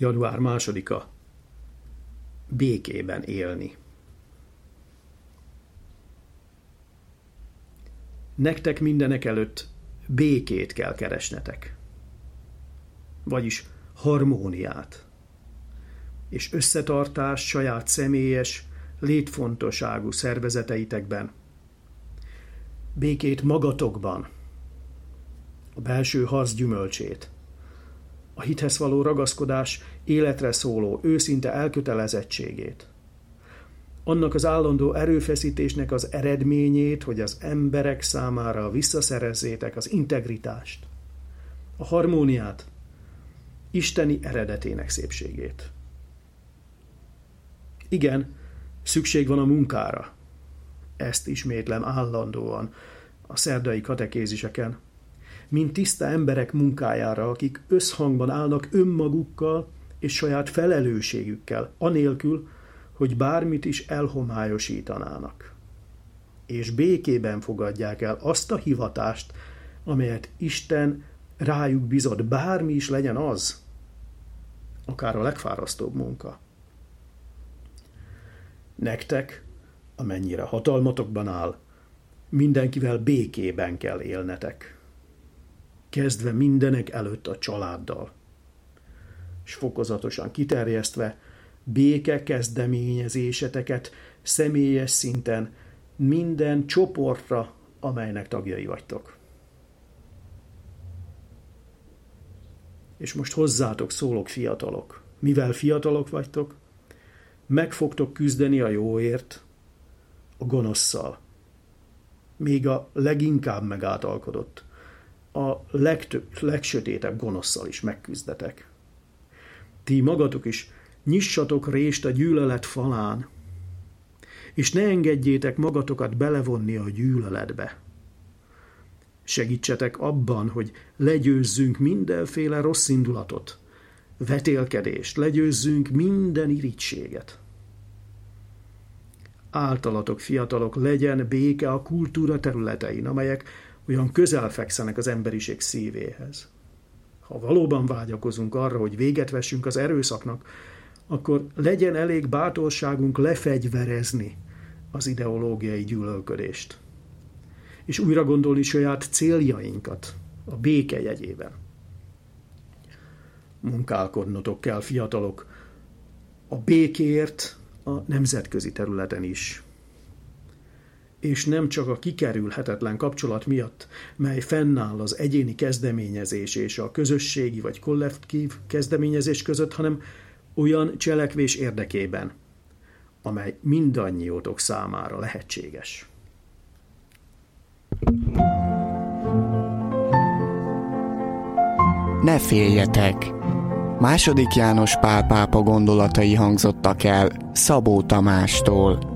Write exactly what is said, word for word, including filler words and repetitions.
január másodika. Békében élni. Nektek mindenek előtt békét kell keresnetek. Vagyis harmóniát. És összetartást saját személyes, létfontosságú szervezeteitekben. Békét magatokban. A belső harc gyümölcsét. A hithez való ragaszkodás életre szóló, őszinte elkötelezettségét. Annak az állandó erőfeszítésnek az eredményét, hogy az emberek számára visszaszerezzétek az integritást, a harmóniát, isteni eredetének szépségét. Igen, szükség van a munkára. Ezt ismétlem állandóan a szerdai katekéziseken, mint tiszta emberek munkájára, akik összhangban állnak önmagukkal és saját felelősségükkel, anélkül, hogy bármit is elhomályosítanának. És békében fogadják el azt a hivatást, amelyet Isten rájuk bizott, bármi is legyen az, akár a legfárasztóbb munka. Nektek, amennyire hatalmatokban áll, mindenkivel békében kell élnetek. Kezdve mindenek előtt a családdal, és fokozatosan kiterjesztve béke kezdeményezéseteket személyes szinten minden csoportra, amelynek tagjai vagytok. És most hozzátok szólok, fiatalok. Mivel fiatalok vagytok, meg fogtok küzdeni a jóért, a gonosszal. Még a leginkább megáltalkodott, a legtöbb, legsötétebb gonosszal is megküzdetek. Ti magatok is nyissatok rést a gyűlölet falán, és ne engedjétek magatokat belevonni a gyűlöletbe. Segítsetek abban, hogy legyőzzünk mindenféle rossz indulatot, vetélkedést, legyőzzünk minden irítséget. Általatok, fiatalok, legyen béke a kultúra területein, amelyek olyan közel fekszenek az emberiség szívéhez. Ha valóban vágyakozunk arra, hogy véget vessünk az erőszaknak, akkor legyen elég bátorságunk lefegyverezni az ideológiai gyűlölködést, és újra gondolni saját céljainkat a béke jegyében. Munkálkodnotok kell, fiatalok, a békéért a nemzetközi területen is. És nem csak a kikerülhetetlen kapcsolat miatt, mely fennáll az egyéni kezdeményezés és a közösségi vagy kollektív kezdeményezés között, hanem olyan cselekvés érdekében, amely mindannyiótok számára lehetséges. Ne féljetek! Második János Pál pápa gondolatai hangzottak el Szabó Tamástól.